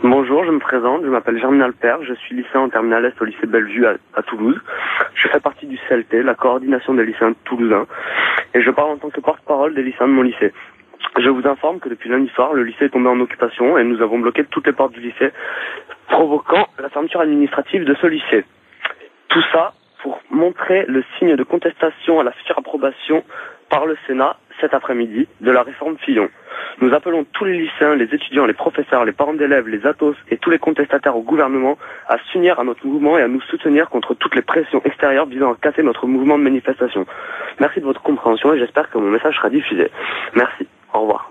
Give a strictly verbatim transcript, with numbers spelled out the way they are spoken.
Bonjour, je me présente, je m'appelle Germinal Père, je suis lycéen en terminale Est au lycée Bellevue à, à Toulouse. Je fais partie du C L T, la coordination des lycéens toulousains, et je parle en tant que porte-parole des lycéens de mon lycée. Je vous informe que depuis lundi soir, le lycée est tombé en occupation et nous avons bloqué toutes les portes du lycée, provoquant la fermeture administrative de ce lycée. Tout ça pour montrer le signe de contestation à la future approbation par le Sénat cet après-midi de la réforme Fillon. Nous appelons tous les lycéens, les étudiants, les professeurs, les parents d'élèves, les athos et tous les contestataires au gouvernement à s'unir à notre mouvement et à nous soutenir contre toutes les pressions extérieures visant à casser notre mouvement de manifestation. Merci de votre compréhension et j'espère que mon message sera diffusé. Merci. Au revoir.